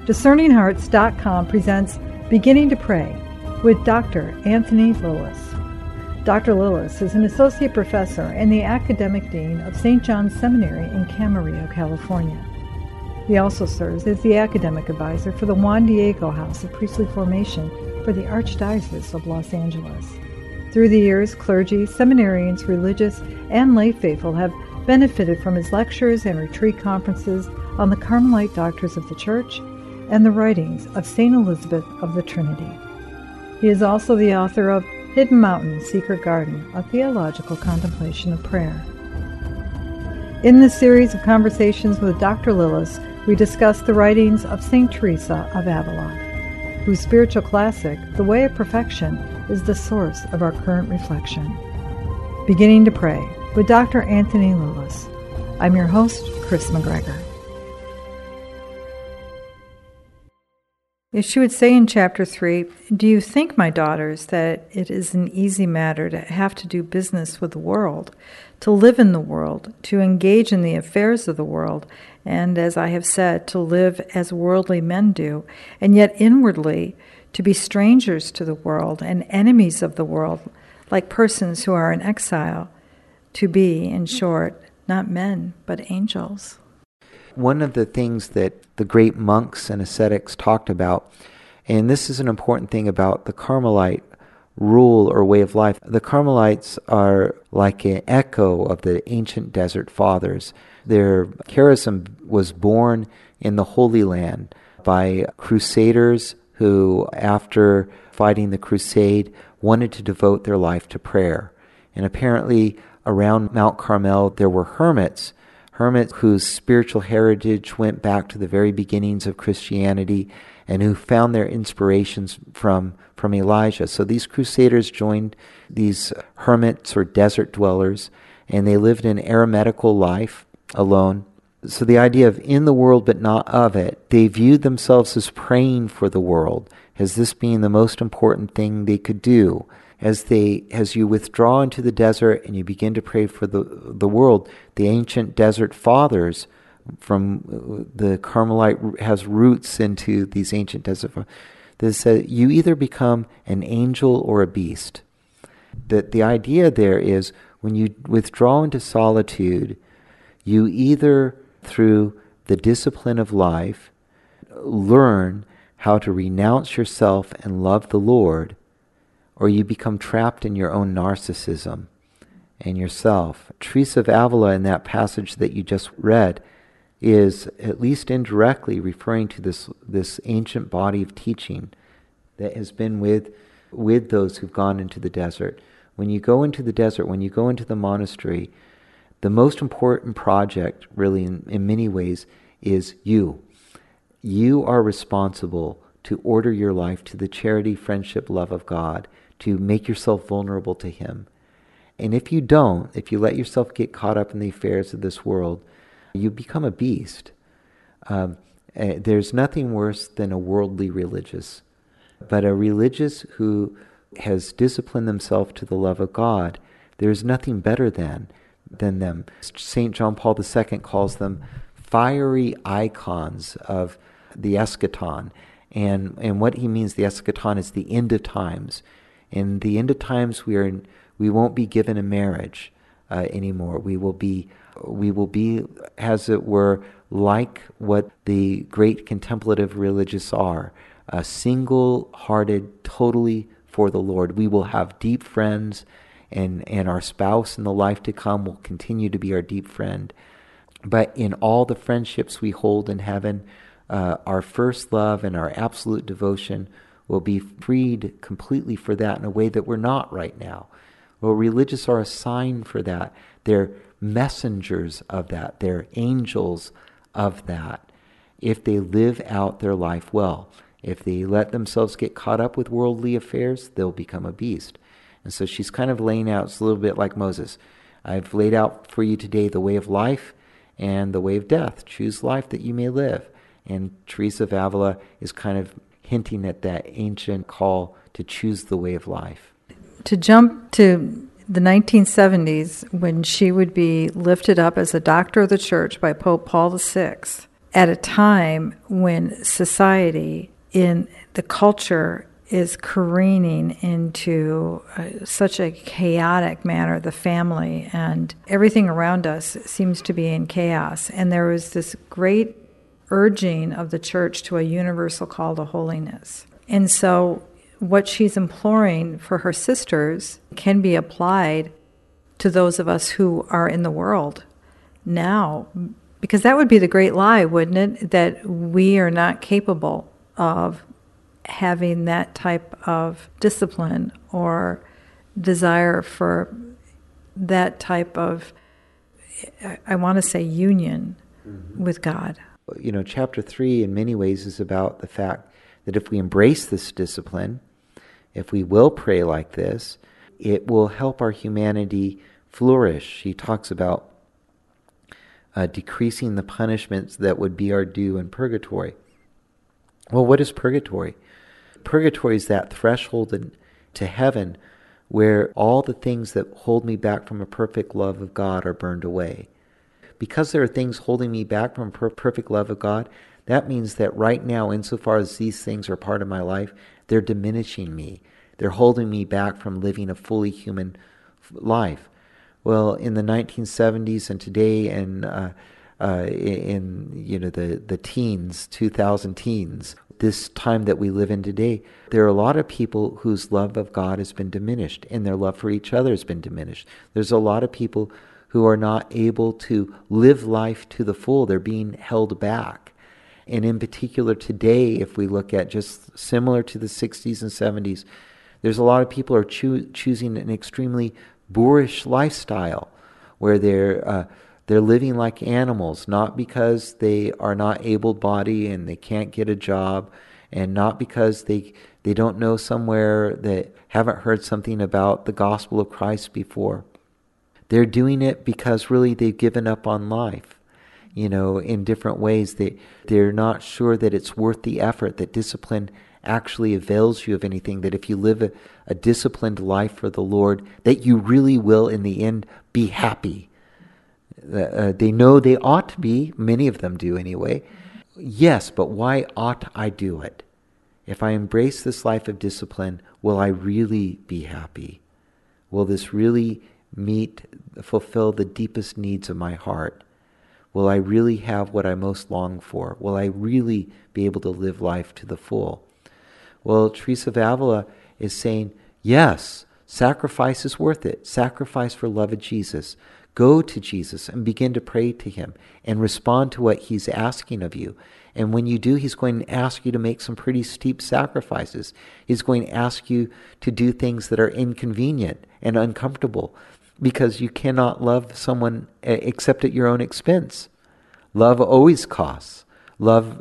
DiscerningHearts.com presents Beginning to Pray with Dr. Anthony Lilles. Dr. Lilles is an associate professor and the academic dean of St. John's Seminary in Camarillo, California. He also serves as the academic advisor for the Juan Diego House of Priestly Formation for the Archdiocese of Los Angeles. Through the years, clergy, seminarians, religious, and lay faithful have benefited from his lectures and retreat conferences on the Carmelite doctors of the Church and the writings of St. Elizabeth of the Trinity. He is also the author of Hidden Mountain, Secret Garden, a theological contemplation of prayer. In this series of conversations with Dr. Lilles, we discuss the writings of St. Teresa of Avila, whose spiritual classic, The Way of Perfection, is the source of our current reflection. Beginning to Pray with Dr. Anthony Lilles. I'm your host, Chris McGregor. She would say in Chapter 3, "Do you think, my daughters, that it is an easy matter to have to do business with the world, to live in the world, to engage in the affairs of the world, and, as I have said, to live as worldly men do, and yet inwardly to be strangers to the world and enemies of the world, like persons who are in exile, to be, in short, not men, but angels?" One of the things that the great monks and ascetics talked about, and this is an important thing about the Carmelite rule or way of life, the Carmelites are like an echo of the ancient desert fathers. Their charism was born in the Holy Land by crusaders who, after fighting the crusade, wanted to devote their life to prayer. And apparently around Mount Carmel there were hermits whose spiritual heritage went back to the very beginnings of Christianity and who found their inspirations from Elijah. So these crusaders joined these hermits or desert dwellers, and they lived an eremitical life alone. So the idea of in the world but not of it, they viewed themselves as praying for the world, as this being the most important thing they could do. As you withdraw into the desert and you begin to pray for the world, the ancient desert fathers from the Carmelite has roots into these ancient desert fathers. They say you either become an angel or a beast. That the idea there is when you withdraw into solitude, you either through the discipline of life learn how to renounce yourself and love the Lord, or you become trapped in your own narcissism and yourself. Teresa of Avila, in that passage that you just read, is at least indirectly referring to this ancient body of teaching that has been with those who've gone into the desert. When you go into the desert, when you go into the monastery, the most important project, really in many ways, is you. You are responsible to order your life to the charity, friendship, love of God, to make yourself vulnerable to Him. And if you don't, if you let yourself get caught up in the affairs of this world, you become a beast. There's nothing worse than a worldly religious. But a religious who has disciplined themselves to the love of God, there's nothing better than them. St. John Paul II calls them fiery icons of the eschaton. And what he means, the eschaton, is the end of times. In the end of times, we won't be given a marriage anymore. We will be, as it were, like what the great contemplative religious are, single-hearted, totally for the Lord. We will have deep friends, and our spouse in the life to come will continue to be our deep friend. But in all the friendships we hold in heaven, our first love and our absolute devotion will be freed completely for that in a way that we're not right now. Well, religious are a sign for that. They're messengers of that. They're angels of that. If they live out their life well. If they let themselves get caught up with worldly affairs, they'll become a beast. And so she's kind of laying out, it's a little bit like Moses. I've laid out for you today the way of life and the way of death. Choose life that you may live. And Teresa of Avila is kind of hinting at that ancient call to choose the way of life. To jump to the 1970s, when she would be lifted up as a doctor of the church by Pope Paul VI, at a time when society in the culture is careening into such a chaotic manner, the family, and everything around us seems to be in chaos. And there was this great urging of the church to a universal call to holiness. And so what she's imploring for her sisters can be applied to those of us who are in the world now. Because that would be the great lie, wouldn't it? That we are not capable of having that type of discipline or desire for that type of, I want to say, union with God. You know, chapter 3 in many ways is about the fact that if we embrace this discipline, if we will pray like this, it will help our humanity flourish. She talks about decreasing the punishments that would be our due in purgatory. Well, what is purgatory? Purgatory is that threshold to heaven where all the things that hold me back from a perfect love of God are burned away. Because there are things holding me back from perfect love of God, that means that right now, insofar as these things are part of my life, they're diminishing me. They're holding me back from living a fully human life. Well, in the 1970s and today, and in the teens, 2000 teens, this time that we live in today, there are a lot of people whose love of God has been diminished, and their love for each other has been diminished. There's a lot of people who are not able to live life to the full. They're being held back. And in particular today, if we look at just similar to the 60s and 70s, there's a lot of people who are choosing an extremely boorish lifestyle where they're living like animals, not because they are not able-bodied and they can't get a job, and not because they don't know somewhere, that haven't heard something about the gospel of Christ before. They're doing it because really they've given up on life, in different ways. They're not sure that it's worth the effort, that discipline actually avails you of anything, that if you live a disciplined life for the Lord, that you really will in the end be happy. They know they ought to be, many of them do anyway. Yes, but why ought I do it? If I embrace this life of discipline, will I really be happy? Will this really fulfill the deepest needs of my heart? Will I really have what I most long for? Will I really be able to live life to the full? Well, Teresa of Avila is saying, yes, sacrifice is worth it. Sacrifice for love of Jesus. Go to Jesus and begin to pray to him and respond to what he's asking of you. And when you do, he's going to ask you to make some pretty steep sacrifices. He's going to ask you to do things that are inconvenient and uncomfortable, because you cannot love someone except at your own expense. Love always costs. Love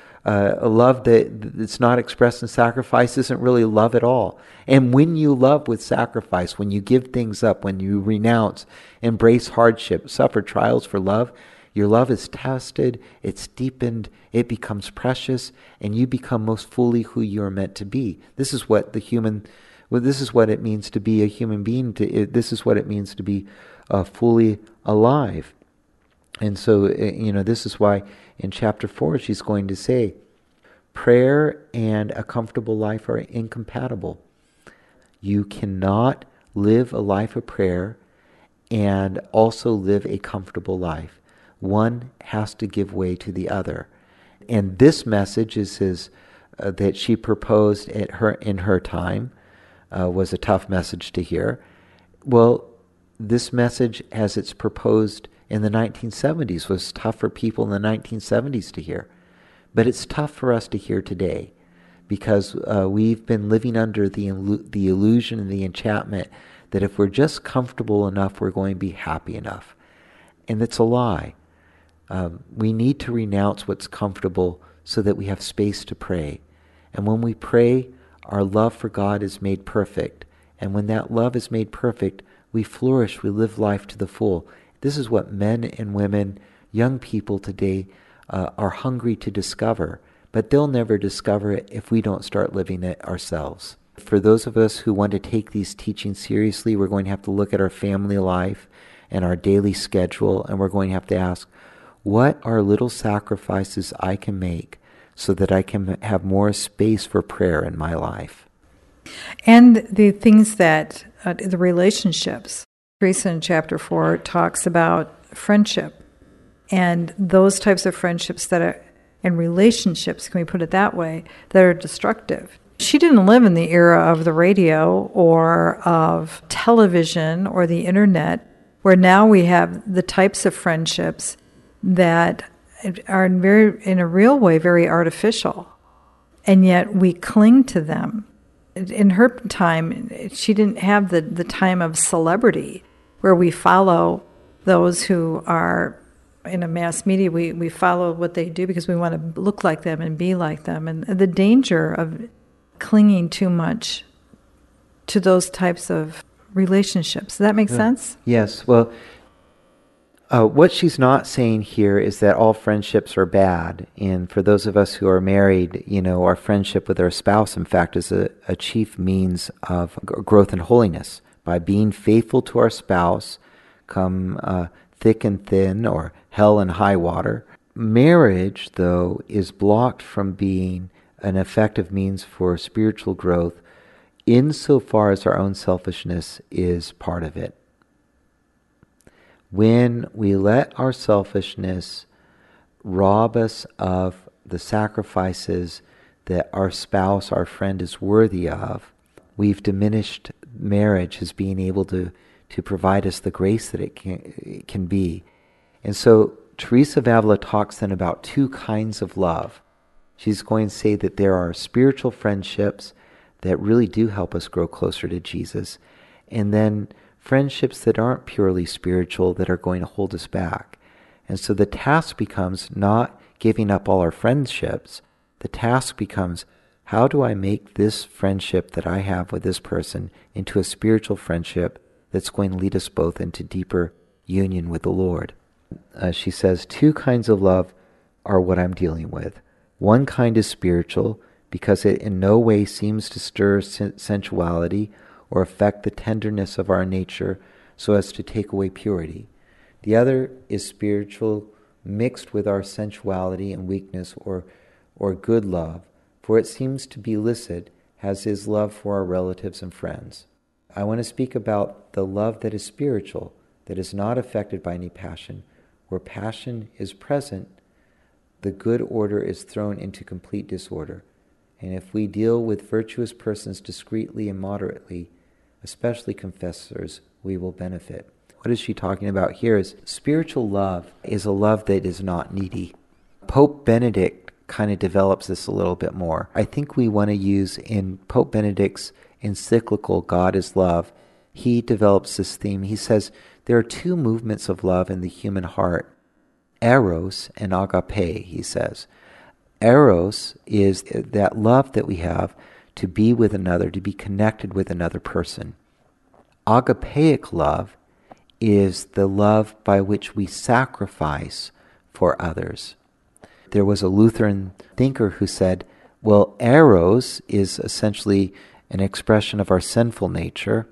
that's not expressed in sacrifice isn't really love at all. And when you love with sacrifice, when you give things up, when you renounce, embrace hardship, suffer trials for love, your love is tested, it's deepened, it becomes precious, and you become most fully who you are meant to be. This is what this is what it means to be a human being. This is what it means to be fully alive. And so, this is why in chapter 4 she's going to say, prayer and a comfortable life are incompatible. You cannot live a life of prayer and also live a comfortable life. One has to give way to the other. And this message is that she proposed in her time was a tough message to hear. Well, this message, as it's proposed in the 1970s, was tough for people in the 1970s to hear. But it's tough for us to hear today, because we've been living under the illusion and the enchantment that if we're just comfortable enough, we're going to be happy enough. And it's a lie. We need to renounce what's comfortable so that we have space to pray. And when we pray, our love for God is made perfect. And when that love is made perfect, we flourish, we live life to the full. This is what men and women, young people today, are hungry to discover. But they'll never discover it if we don't start living it ourselves. For those of us who want to take these teachings seriously, we're going to have to look at our family life and our daily schedule, and we're going to have to ask, What are little sacrifices I can make so that I can have more space for prayer in my life? And the things that, the relationships. Teresa in chapter 4 talks about friendship and those types of friendships that are, and relationships, can we put it that way, that are destructive. She didn't live in the era of the radio or of television or the internet, where now we have the types of friendships that are in a real way very artificial, and yet we cling to them. In her time, she didn't have the time of celebrity where we follow those who are in a mass media. We follow what they do because we want to look like them and be like them. And the danger of clinging too much to those types of relationships. Does that make sense? Yes. Well, what she's not saying here is that all friendships are bad. And for those of us who are married, our friendship with our spouse, in fact, is a chief means of growth and holiness. By being faithful to our spouse, come thick and thin or hell and high water. Marriage, though, is blocked from being an effective means for spiritual growth insofar as our own selfishness is part of it. When we let our selfishness rob us of the sacrifices that our spouse, our friend is worthy of, we've diminished marriage as being able to provide us the grace that it can be. And so Teresa of Avila talks then about two kinds of love. She's going to say that there are spiritual friendships that really do help us grow closer to Jesus, and then friendships that aren't purely spiritual that are going to hold us back. And so the task becomes not giving up all our friendships. The task becomes, how do I make this friendship that I have with this person into a spiritual friendship that's going to lead us both into deeper union with the Lord? She says, two kinds of love are what I'm dealing with. One kind is spiritual because it in no way seems to stir sensuality or affect the tenderness of our nature so as to take away purity. The other is spiritual, mixed with our sensuality and weakness or good love, for it seems to be illicit, as is love for our relatives and friends. I want to speak about the love that is spiritual, that is not affected by any passion. Where passion is present, the good order is thrown into complete disorder. And if we deal with virtuous persons discreetly and moderately, especially confessors, we will benefit. What is she talking about here is spiritual love is a love that is not needy. Pope Benedict kind of develops this a little bit more. I think we want to use in Pope Benedict's encyclical, God is Love, he develops this theme. He says there are two movements of love in the human heart, eros and agape, he says. Eros is that love that we have to be with another, to be connected with another person. Agapeic love is the love by which we sacrifice for others. There was a Lutheran thinker who said, well, eros is essentially an expression of our sinful nature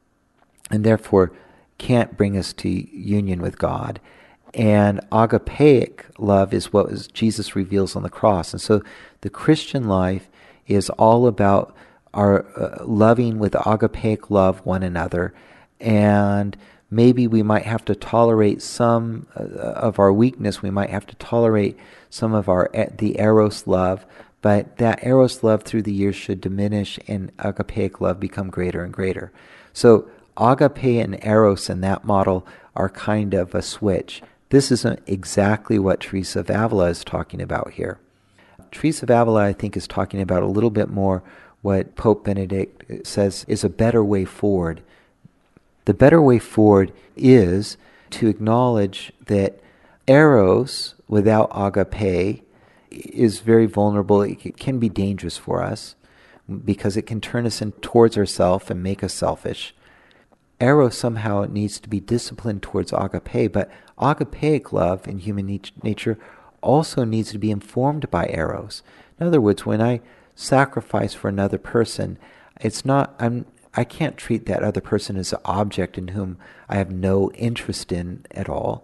and therefore can't bring us to union with God. And agapeic love is what Jesus reveals on the cross. And so the Christian life is all about our loving with agapeic love one another. And maybe we might have to tolerate some of our weakness. We might have to tolerate some of the eros love. But that eros love through the years should diminish and agapeic love become greater and greater. So agape and eros in that model are kind of a switch. This isn't exactly what Teresa of Avila is talking about here. Teresa of Avila, I think, is talking about a little bit more what Pope Benedict says is a better way forward. The better way forward is to acknowledge that eros without agape is very vulnerable. It can be dangerous for us because it can turn us towards ourselves and make us selfish. Eros somehow needs to be disciplined towards agape, but agapeic love in human nature also needs to be informed by eros. In other words, when I sacrifice for another person, I can't treat that other person as an object in whom I have no interest in at all.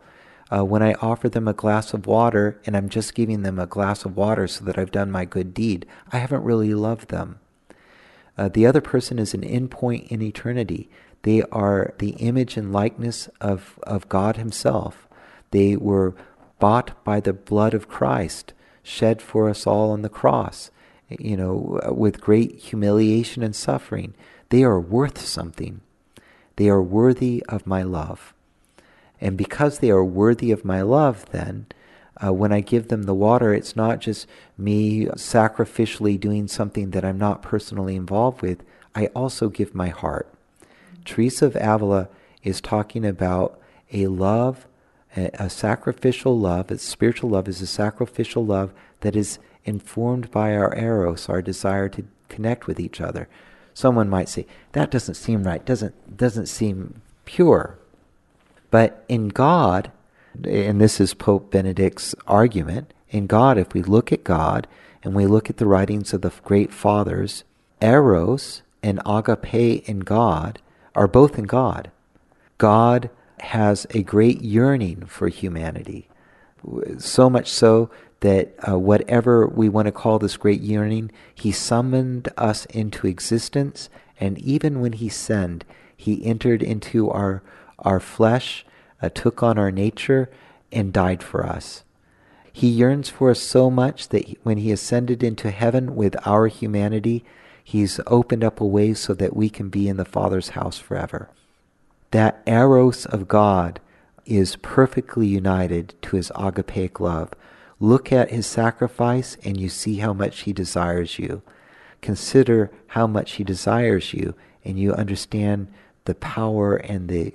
When I offer them a glass of water and I'm just giving them a glass of water so that I've done my good deed, I haven't really loved them. The other person is an endpoint in eternity. They are the image and likeness of God himself. They were bought by the blood of Christ, shed for us all on the cross, with great humiliation and suffering. They are worth something. They are worthy of my love. And because they are worthy of my love, then, when I give them the water, it's not just me sacrificially doing something that I'm not personally involved with. I also give my heart. Teresa of Avila is talking about a love, a sacrificial love. A spiritual love is a sacrificial love that is informed by our eros, our desire to connect with each other. Someone might say, that doesn't seem right, doesn't seem pure. But in God, and this is Pope Benedict's argument, in God, if we look at God and we look at the writings of the great fathers, eros and agape in God are both in God. God has a great yearning for humanity, so much so that whatever we want to call this great yearning, he summoned us into existence, and even when he sinned, he entered into our flesh, took on our nature, and died for us. He yearns for us so much that when he ascended into heaven with our humanity, he's opened up a way so that we can be in the Father's house forever. That eros of God is perfectly united to his agapeic love. Look at his sacrifice and you see how much he desires you. Consider how much he desires you, and you understand the power and the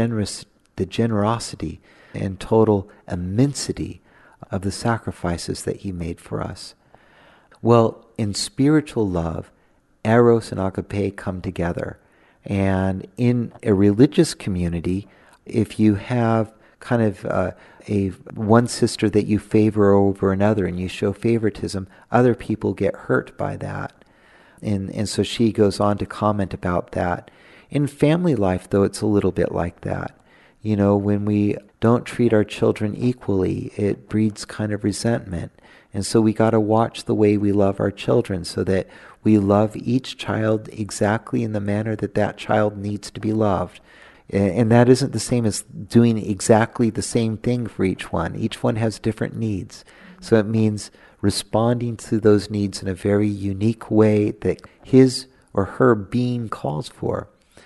generosity and total immensity of the sacrifices that he made for us. Well, in spiritual love, eros and agape come together. And in a religious community, if you have kind of a one sister that you favor over another and you show favoritism, other people get hurt by that. And so she goes on to comment about that. In family life, though, it's a little bit like that. When we don't treat our children equally, it breeds kind of resentment. And so we got to watch the way we love our children so that we love each child exactly in the manner that that child needs to be loved. And that isn't the same as doing exactly the same thing for each one. Each one has different needs. So it means responding to those needs in a very unique way that his or her being calls for.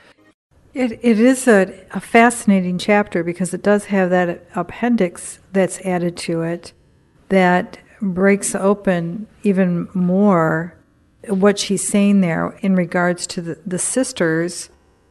It is a fascinating chapter because it does have that appendix that's added to it that breaks open even more what she's saying there in regards to the sisters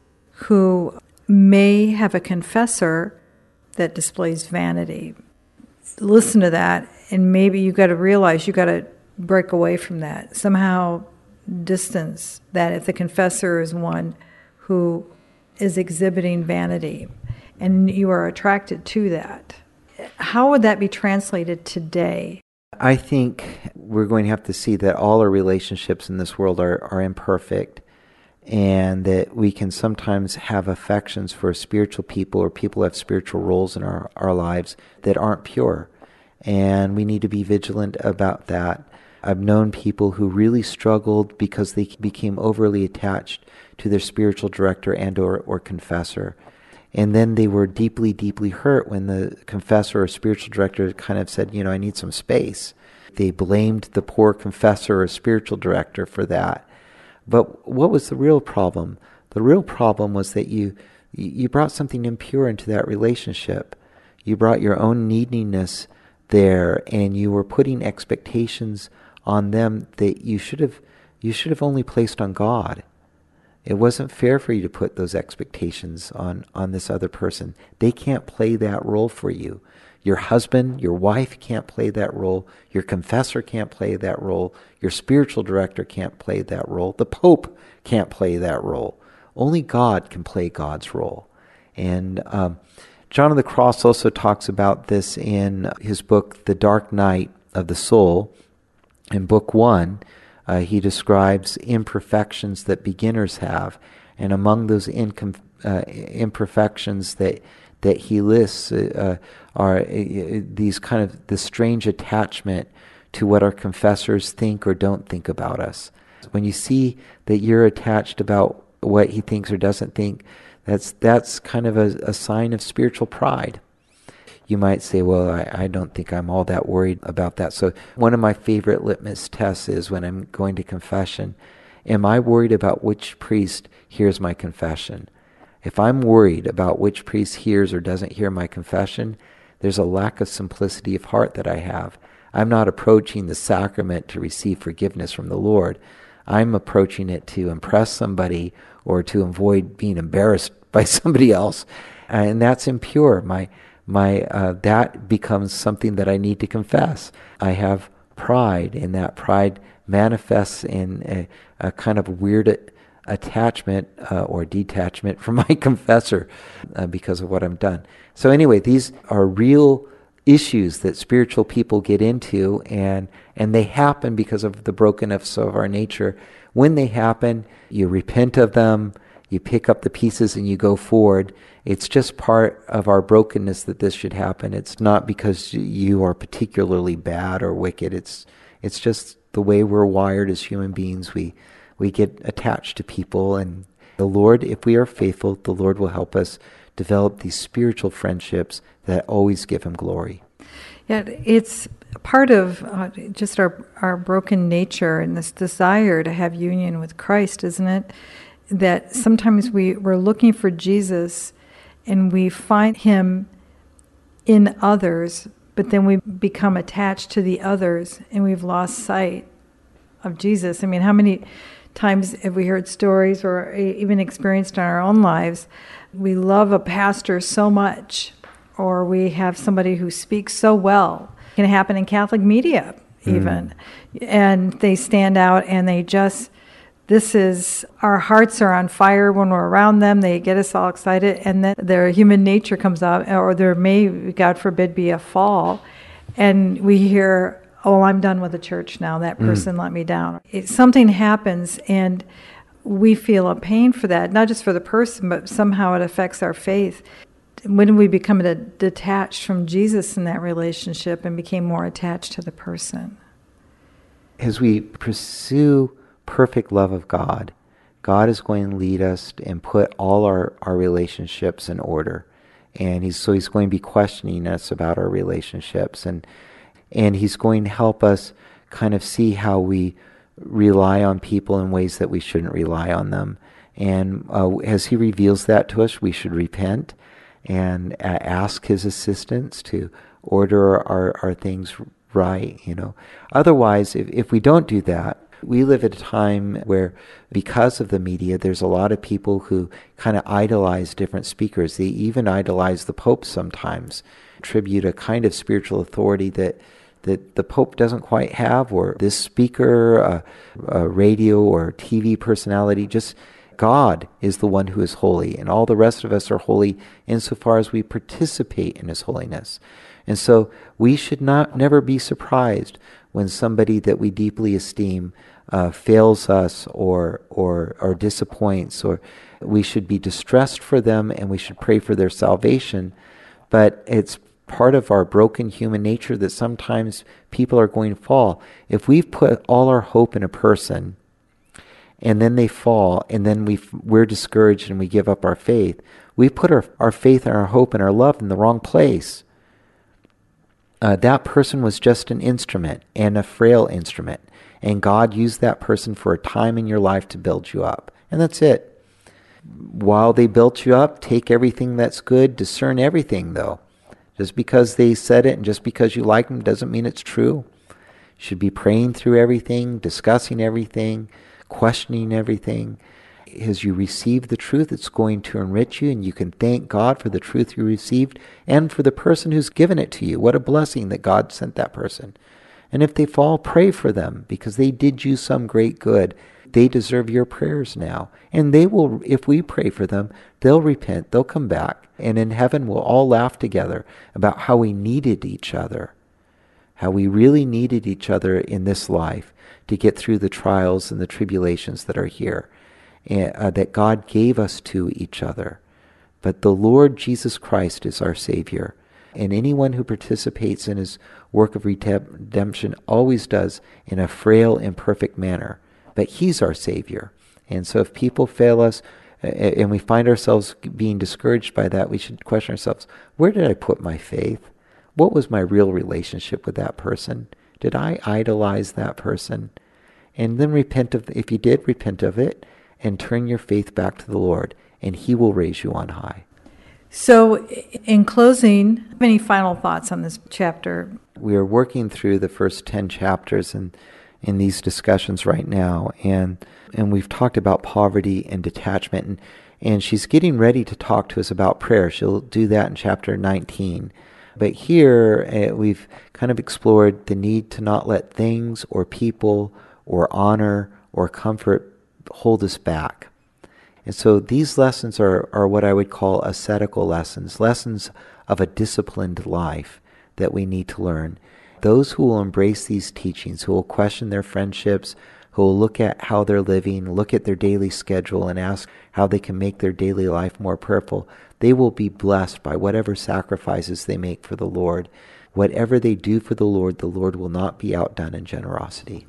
who may have a confessor that displays vanity. Listen to that, and maybe you got to realize you got to break away from that. Somehow distance that if the confessor is one who is exhibiting vanity and you are attracted to that. How would that be translated today? I think we're going to have to see that all our relationships in this world are imperfect, and that we can sometimes have affections for spiritual people or people who have spiritual roles in our lives that aren't pure. And we need to be vigilant about that. I've known people who really struggled because they became overly attached to their spiritual director and or confessor. And then they were deeply, deeply hurt when the confessor or spiritual director kind of said, I need some space. They blamed the poor confessor or spiritual director for that. But what was the real problem? The real problem was that you brought something impure into that relationship. You brought your own neediness there, and you were putting expectations on them that you should have only placed on God. It wasn't fair for you to put those expectations on this other person. They can't play that role for you. Your husband, your wife can't play that role. Your confessor can't play that role. Your spiritual director can't play that role. The Pope can't play that role. Only God can play God's role. And John of the Cross also talks about this in his book, The Dark Night of the Soul. In Book 1, he describes imperfections that beginners have. And among those imperfections that that he lists are these kind of the strange attachment to what our confessors think or don't think about us. When you see that you're attached about what he thinks or doesn't think, that's kind of a sign of spiritual pride. You might say, well, I don't think I'm all that worried about that. So one of my favorite litmus tests is when I'm going to confession, am I worried about which priest hears my confession? If I'm worried about which priest hears or doesn't hear my confession, there's a lack of simplicity of heart that I have. I'm not approaching the sacrament to receive forgiveness from the Lord. I'm approaching it to impress somebody or to avoid being embarrassed by somebody else. And that's impure. That becomes something that I need to confess. I have pride, and that pride manifests in a kind of weird attachment or detachment from my confessor because of what I've done. So anyway, these are real issues that spiritual people get into, and they happen because of the brokenness of our nature. When they happen, you repent of them, you pick up the pieces and you go forward. It's just part of our brokenness that this should happen. It's not because you are particularly bad or wicked. It's just the way we're wired as human beings. We get attached to people, and the Lord, if we are faithful, the Lord will help us develop these spiritual friendships that always give him glory. Yeah, it's part of just our broken nature and this desire to have union with Christ, isn't it? That sometimes we're looking for Jesus and we find him in others, but then we become attached to the others and we've lost sight of Jesus. I mean, how many times have we heard stories or even experienced in our own lives? We love a pastor so much, or we have somebody who speaks so well. It can happen in Catholic media even. And they stand out and they just, our hearts are on fire when we're around them. They get us all excited, and then their human nature comes out, or there may, God forbid, be a fall. And we hear, oh, I'm done with the church now. That person let me down. Something happens, and we feel a pain for that, not just for the person, but somehow it affects our faith. When we become detached from Jesus in that relationship and became more attached to the person. As we pursue perfect love of God, God is going to lead us and put all our relationships in order. And he's going to be questioning us about our relationships. And he's going to help us kind of see how we rely on people in ways that we shouldn't rely on them. And as he reveals that to us, we should repent and ask his assistance to order our things right, Otherwise, if we don't do that, we live at a time where, because of the media, there's a lot of people who kind of idolize different speakers. They even idolize the Pope sometimes, attribute a kind of spiritual authority that the Pope doesn't quite have, or this speaker, a radio or TV personality. Just God is the one who is holy, and all the rest of us are holy insofar as we participate in his holiness. And so we should never be surprised when somebody that we deeply esteem fails us or disappoints, or we should be distressed for them and we should pray for their salvation. But it's part of our broken human nature that sometimes people are going to fall. If we've put all our hope in a person and then they fall, and then we're discouraged and we give up our faith, we put our faith and our hope and our love in the wrong place. That person was just an instrument, and a frail instrument. And God used that person for a time in your life to build you up. And that's it. While they built you up, take everything that's good, discern everything, though. Just because they said it and just because you like them doesn't mean it's true. You should be praying through everything, discussing everything, questioning everything. As you receive the truth, it's going to enrich you, and you can thank God for the truth you received and for the person who's given it to you. What a blessing that God sent that person. And if they fall, pray for them, because they did you some great good. They deserve your prayers now. And they will, if we pray for them, they'll repent, they'll come back. And in heaven, we'll all laugh together about how we needed each other, how we really needed each other in this life to get through the trials and the tribulations that are here, that God gave us to each other. but the Lord Jesus Christ is our Savior. And anyone who participates in his work of redemption always does in a frail, imperfect manner. But he's our Savior. And so if people fail us, and we find ourselves being discouraged by that, we should question ourselves, where did I put my faith? What was my real relationship with that person? Did I idolize that person? And then repent of, if you did, repent of it, and turn your faith back to the Lord, and he will raise you on high. So, in closing, any final thoughts on this chapter? We are working through the first 10 chapters in these discussions right now, and we've talked about poverty and detachment, and she's getting ready to talk to us about prayer. She'll do that in chapter 19. But here, we've kind of explored the need to not let things or people or honor or comfort hold us back. And so these lessons are what I would call ascetical lessons, lessons of a disciplined life that we need to learn. Those who will embrace these teachings, who will question their friendships, who will look at how they're living, look at their daily schedule and ask how they can make their daily life more prayerful, they will be blessed by whatever sacrifices they make for the Lord. Whatever they do for the Lord will not be outdone in generosity.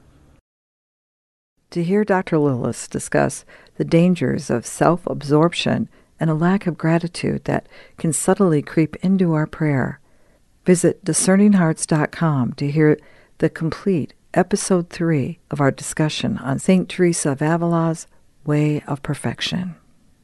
To hear Dr. Lillis discuss the dangers of self-absorption and a lack of gratitude that can subtly creep into our prayer, visit discerninghearts.com to hear the complete Episode 3 of our discussion on St. Teresa of Avila's Way of Perfection.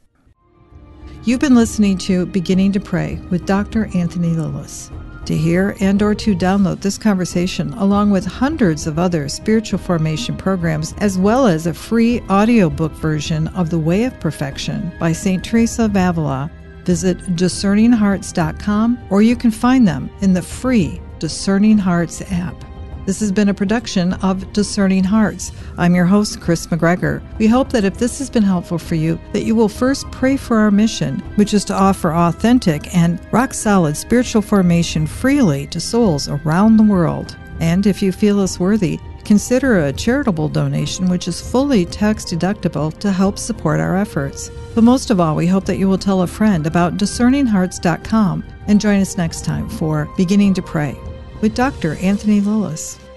You've been listening to Beginning to Pray with Dr. Anthony Lillis. To hear and or to download this conversation, along with hundreds of other spiritual formation programs, as well as a free audiobook version of The Way of Perfection by St. Teresa of Avila, visit discerninghearts.com, or you can find them in the free Discerning Hearts app. This has been a production of Discerning Hearts. I'm your host, Chris McGregor. We hope that if this has been helpful for you, that you will first pray for our mission, which is to offer authentic and rock-solid spiritual formation freely to souls around the world. And if you feel us worthy, consider a charitable donation, which is fully tax-deductible, to help support our efforts. But most of all, we hope that you will tell a friend about discerninghearts.com and join us next time for Beginning to Pray with Dr. Anthony Lillis.